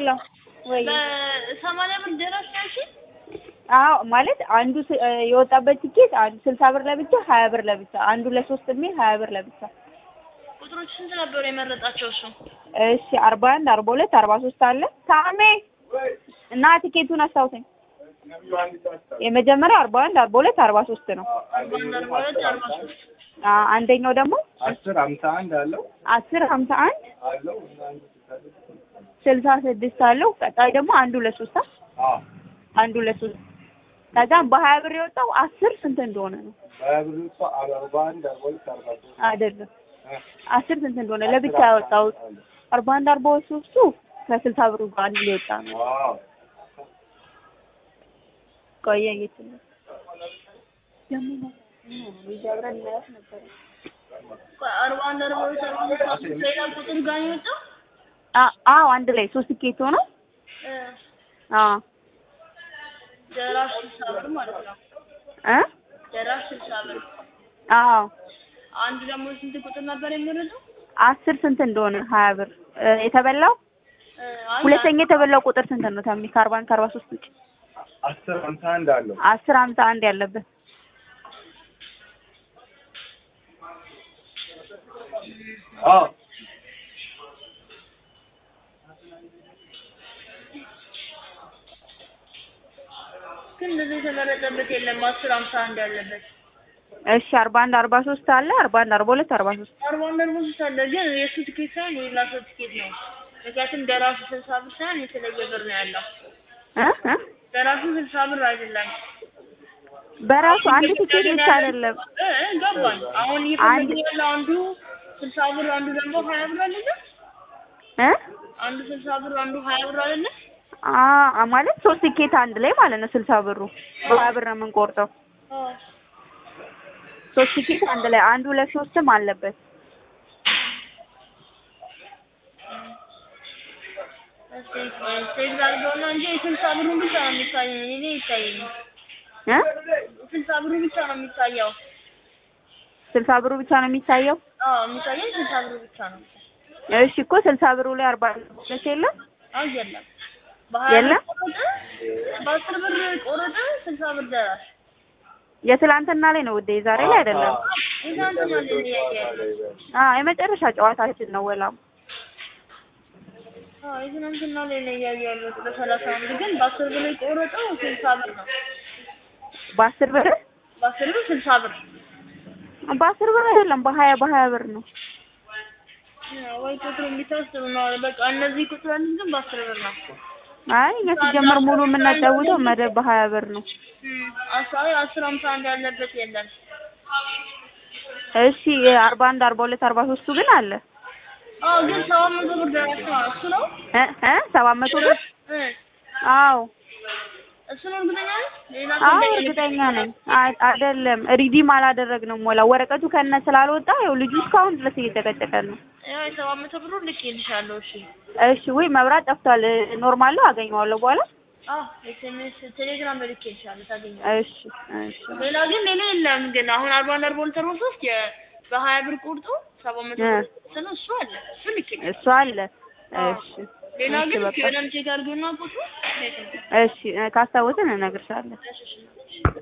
ሄሎ ወይ በ80 ብር ደረስ ያልሽ? አዎ ማለት አንዱ የወጣበት ቲኬት አንዱ 60 ብር ለብቻ 20 ብር ለብቻ አንዱ ለ3 የሚል 20 ብር ለብቻ። ቁጥሮች ስንት ነበር የመረጣቸው እሱ? እሺ 41 42 43 አለ። ታሜ እና ቲኬቱን አስታውሰኝ። የመጀመሪያው 41 42 43 ነው። 41 42 43 አንደኛው ደግሞ 10 51 አለው 10 51 አለው 66 አለው። ቀጣይ ደግሞ አንዱ ለ3 አንዱ ለ3 ከዛም በ20 ብር የወጣው 10 ስንት እንደሆነ ነው? በ20 ብር የወጣው 41 42 43 አይደለም 10 ስንት እንደሆነ ለብቻ ያወጣው 41 43ቱ ከ60 ብሩ ጋር አንድ ሊወጣ ነው። ዋው ቆየ እየተነ ያመና ይጀብረን ማለት ነበር። 41 42 ሌላ ቁጥር ጋር የወጣው አዎ አንድ ላይ 3 ቲኬት ሆኖ ደራሽ 60 ብር ማለት ነው። ደራሽ 60 ብር። አዎ አንድ ደግሞ ስንት ቁጥር ነበር የሚመረጠው? 10 ስንት እንደሆነ 20 ብር የተበላው ሁለተኛ የተበላው ቁጥር ስንት ነው? ታሚ ከ40 ከ43 ውጪ 10 51 አለው 10 51 ያለበት ግን እንደዚህ የተመረጠበት የለም 10 51 ያለበት። እሺ 41 43 አለ 41 42 43 41 43 አለ ግን የሱ ቲኬት ሳይሆን የሌላ ሰው ቲኬት ነው። ምክንያቱም ደራሱ 60 ብር ሳይሆን የተለየ ብር ነው ያለው። ደራሱ 60 ብር አይደለም። በራሱ አንድ ቲኬት ብቻ አይደለም። ገባኝ። አሁን ይፈልግ ያለው አንዱ 60 ብር አንዱ ደግሞ 20 ብር አይደለ? አንዱ 60 ብር አንዱ 20 ብር አይደለ? ማለት 3 ቲኬት አንድ ላይ ማለት ነው 60 ብሩ በ20 ብር ነው የምንቆርጠው። 3 ቲኬት አንድ ላይ አንዱ ለ3ም አለበት። ሴግዛርዶና እንጂ 60 ብሩ ብቻ ነው የሚታየው። እኔ ይታየኝ 60 ብሩ ብቻ ነው የሚታየው። 60 ብሩ ብቻ ነው የሚታየው? የሚታየው 60 ብሩ ብቻ ነው። እሺ እኮ 60 ብሩ ላይ 40 ብር የለም? የለም። የለም? በ10 ብር ቆረጠ 60 ብር ደራሽ። የትላንትና ላይ ነው ውዴ፣ ዛሬ ላይ አይደለም። የትላንትና ላይ ያያያል። የመጨረሻ ጨዋታችን ነው ወላም። የትላንትና ላይ ያያያል። በ31 ግን በ10 ብር ቆረጠው 60 ብር ነው። በ10 ብር 60 ብር በ10 ብር አይደለም በ20 ብር ነው። ወይ ቁጥሩ የሚታስብ ነው። በቃ እነዚህ ቁጥሮች ግን በ10 ብር ነው። አይ እኛ ሲጀመር ሙሉ የምናጫውተው መደብ በ20 ብር ነው። 10 51 ያለበት የለም። እሺ 41 42 43 ግን አለ። ግን 700 ብር ደራሽ ነው እሱ ነው 700 ብር አዎ እሱ ነው እርግጠኛ ነኝ። ሌላ እርግጠኛ ነኝ። አይደለም ሪዲም አላደረግንም ወላ ወረቀቱ ከነ ስላልወጣ ያው ልጁ እስካሁን ድረስ እየተጨቀጨቀ ነው። 700 ብር ልኬልሻለሁ። እሺ ወይ መብራት ጠፍቷል። ኖርማል ነው አገኘዋለሁ በኋላ ኤስኤምኤስ ቴሌግራም ልኬልሻለሁ ታገኛለሽ። እሺ ሌላ ግን የለም። ግን አሁን 41 ቦልተር ወስጥ በ20 ብር ቁርጡ 700 ብር ነው። እሱ አለ እሱ ልኬልሻለሁ። እሱ አለ። እሺ ሌላ ግን ከደም ቼክ አድርገውና ቁጥሩ እሺ ካስታወሰን እነግርሻለሁ።